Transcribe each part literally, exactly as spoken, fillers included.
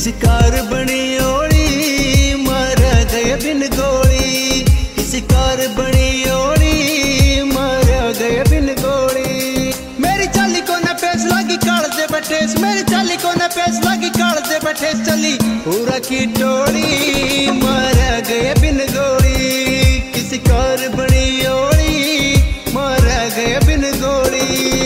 किसी कार बनी ओली मारा गया बिन गोली, किसी कार बनी ओली मारा गया बिन गोली। मेरी चाली को न पेश लगी काल दे बटेस, मेरी चाली को न पेश लगी काल दे बटेस, चली पूरा की टोली मारा गया बिन गोली, किसी कार बनी ओली मारा गया बिन गोली।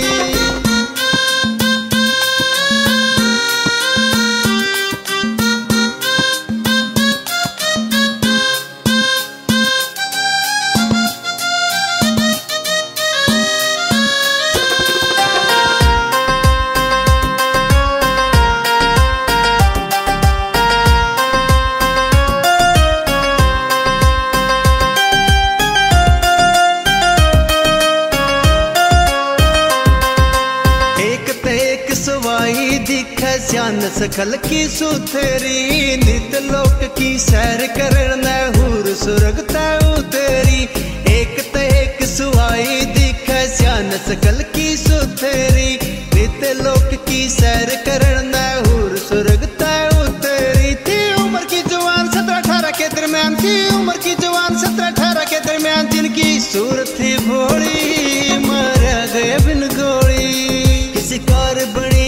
दिखे श्यान सखल की सुथरी, नित लोक की सैर करन हूर सुरग तेरी। एक ते एक सुहाई दिखे श्यान सकल की सुथरी, नित लोक की सैर करन हूर सुरग तेरी। थी उम्र की जवान सत्रह अठारह के दरम्यान, थी उम्र की जवान सत्रह अठारह के दरम्यान, जिनकी सूरत थी भोली मारा गया बिन गोली, किसी कार बनी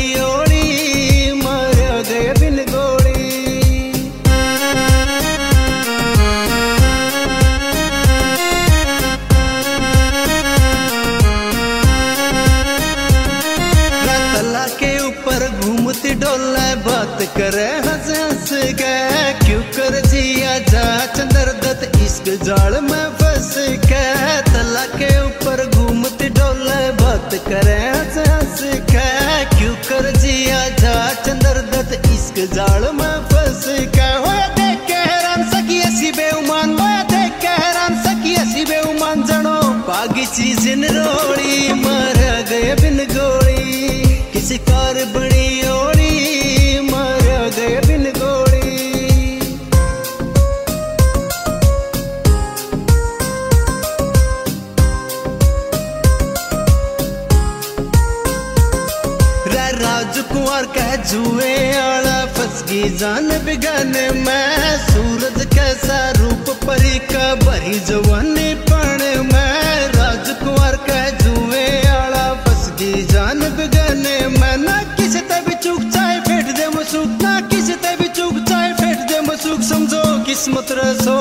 डोला बात करे हंस हंस के, क्यों कर जिया जा चंदर दत्त इश्क जाल में फंस के। तला के ऊपर घूमती डोला बात करे हंस हंस के, क्यों कर जिया जा चंदर दत्त इश्क जाल में फंस के। होया देख के हैरान सकी ऐसी बेउमान, होया देख के हैरान सकी ऐसी बेउमान, जनो बागी चीज रोड़ी मारा गया बिन गोली, किसी कार बनी ओली मारा गया बिन गोली। राजकुमार कह जुए आला फंस गई जान बिगाने में, सूरज कैसा रूप परी का भरी जवानी पण में। राजकुमार कह जुए आला फंस गई जान बिगाने में, ना किसी तभी चूक चाहे फेंट दे मसूक, ना किसी तभी चूक चाहे फेंट दे मसूक, समझो किस्मत रसो